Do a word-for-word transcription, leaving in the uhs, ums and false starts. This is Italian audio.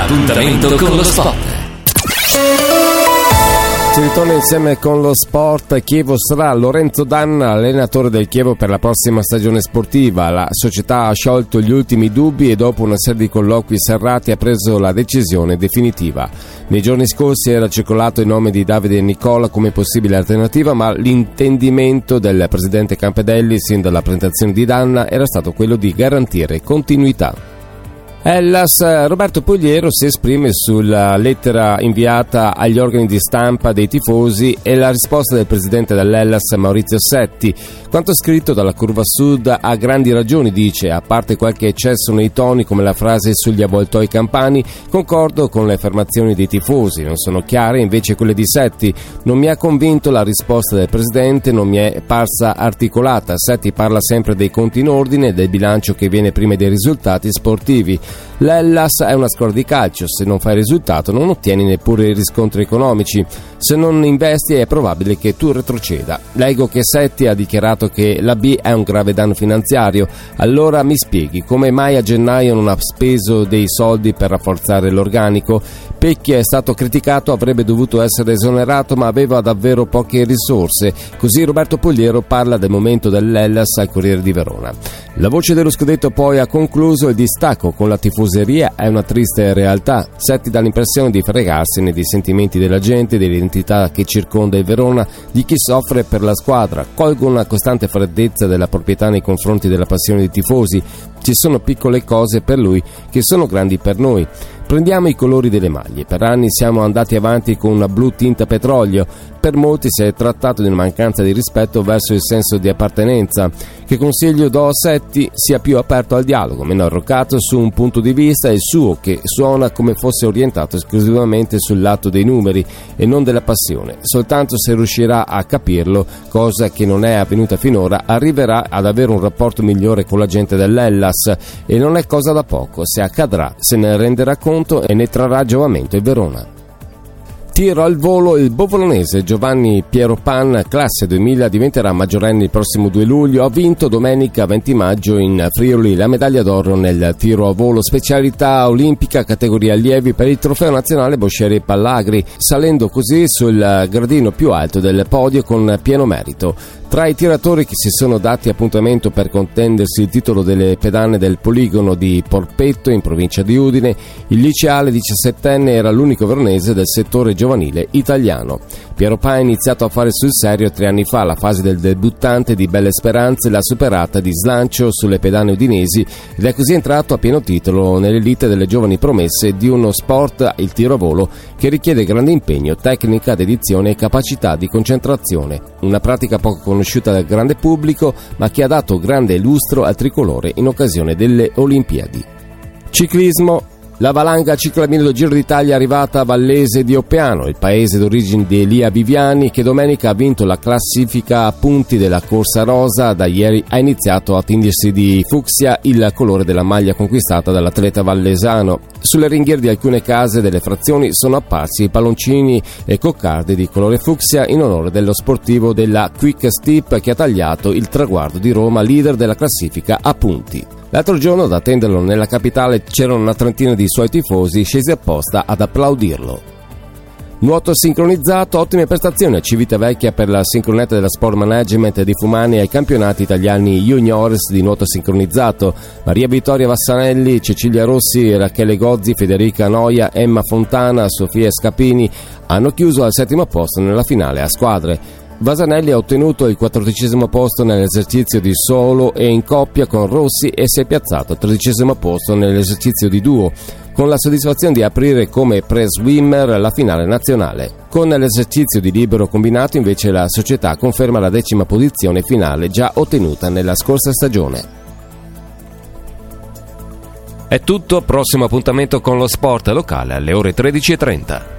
L'appuntamento con lo sport. Si ritorna insieme con lo sport. Chievo sarà Lorenzo Danna, allenatore del Chievo per la prossima stagione sportiva. La società ha sciolto gli ultimi dubbi e dopo una serie di colloqui serrati ha preso la decisione definitiva. Nei giorni scorsi era circolato il nome di Davide Nicola come possibile alternativa, ma l'intendimento del presidente Campedelli sin dalla presentazione di Danna era stato quello di garantire continuità. Hellas, Roberto Pugliero si esprime sulla lettera inviata agli organi di stampa dei tifosi e la risposta del presidente dell'Hellas Maurizio Setti. Quanto scritto dalla Curva Sud ha grandi ragioni, dice, a parte qualche eccesso nei toni come la frase sugli avvoltoi campani, concordo con le affermazioni dei tifosi, non sono chiare invece quelle di Setti. Non mi ha convinto la risposta del presidente, non mi è parsa articolata. Setti parla sempre dei conti in ordine e del bilancio che viene prima dei risultati sportivi. L'Hellas è una squadra di calcio, se non fai risultato non ottieni neppure i riscontri economici, se non investi è probabile che tu retroceda. Leggo che Setti ha dichiarato che la B è un grave danno finanziario. Allora mi spieghi come mai a gennaio non ha speso dei soldi per rafforzare l'organico? Pecchi è stato criticato, avrebbe dovuto essere esonerato, ma aveva davvero poche risorse. Così Roberto Pugliero parla del momento dell'Hellas al Corriere di Verona. La voce dello scudetto poi ha concluso: il distacco con la tifoseria è una triste realtà. Setti dà l'impressione di fregarsene dei sentimenti della gente, dell'identità che circonda il Verona, di chi soffre per la squadra. Colgo una costante freddezza della proprietà nei confronti della passione dei tifosi. Ci sono piccole cose per lui che sono grandi per noi. Prendiamo i colori delle maglie. Per anni siamo andati avanti con una blu tinta petrolio. Per molti si è trattato di una mancanza di rispetto verso il senso di appartenenza. Che consiglio do a Setti? Sia più aperto al dialogo, meno arroccato su un punto di vista, il suo, che suona come fosse orientato esclusivamente sul lato dei numeri e non della passione. Soltanto se riuscirà a capirlo, cosa che non è avvenuta finora, arriverà ad avere un rapporto migliore con la gente dell'Hellas, e non è cosa da poco. Se accadrà, se ne renderà conto e ne trarrà giovamento il Verona. Tiro al volo il bovolonese Giovanni Piero Pan, classe duemila, diventerà maggiorenne il prossimo due luglio. Ha vinto domenica venti maggio in Friuli la medaglia d'oro nel tiro a volo specialità olimpica categoria allievi per il trofeo nazionale Boscieri Pallagri, salendo così sul gradino più alto del podio con pieno merito. Tra i tiratori che si sono dati appuntamento per contendersi il titolo delle pedane del poligono di Porpetto in provincia di Udine, il liceale diciassettenne era l'unico veronese del settore giovanile italiano. Piero Pan ha iniziato a fare sul serio tre anni fa. La fase del debuttante di Belle Speranze l'ha superata di slancio sulle pedane udinesi ed è così entrato a pieno titolo nell'elite delle giovani promesse di uno sport, il tiro a volo, che richiede grande impegno, tecnica, dedizione e capacità di concentrazione. Una pratica poco conosciuta dal grande pubblico, ma che ha dato grande lustro al tricolore in occasione delle Olimpiadi. Ciclismo. La valanga ciclamino Giro d'Italia è arrivata a Vallese di Oppiano, il paese d'origine di Elia Viviani, che domenica ha vinto la classifica a punti della corsa rosa. Da ieri ha iniziato a tingersi di fucsia il colore della maglia conquistata dall'atleta vallesano. Sulle ringhiere di alcune case delle frazioni sono apparsi palloncini e coccarde di colore fucsia in onore dello sportivo della Quick Step che ha tagliato il traguardo di Roma, leader della classifica a punti. L'altro giorno, ad attenderlo nella capitale, c'erano una trentina di suoi tifosi scesi apposta ad applaudirlo. Nuoto sincronizzato, ottime prestazioni a Civitavecchia per la sincronetta della Sport Management di Fumani ai campionati italiani juniores di nuoto sincronizzato. Maria Vittoria Vassanelli, Cecilia Rossi, Rachele Gozzi, Federica Noia, Emma Fontana, Sofia Scapini hanno chiuso al settimo posto nella finale a squadre. Vasanelli ha ottenuto il quattordicesimo posto nell'esercizio di solo e in coppia con Rossi e si è piazzato al tredicesimo posto nell'esercizio di duo, con la soddisfazione di aprire come pre-swimmer la finale nazionale. Con l'esercizio di libero combinato invece la società conferma la decima posizione finale già ottenuta nella scorsa stagione. È tutto, prossimo appuntamento con lo sport locale alle ore tredici e trenta.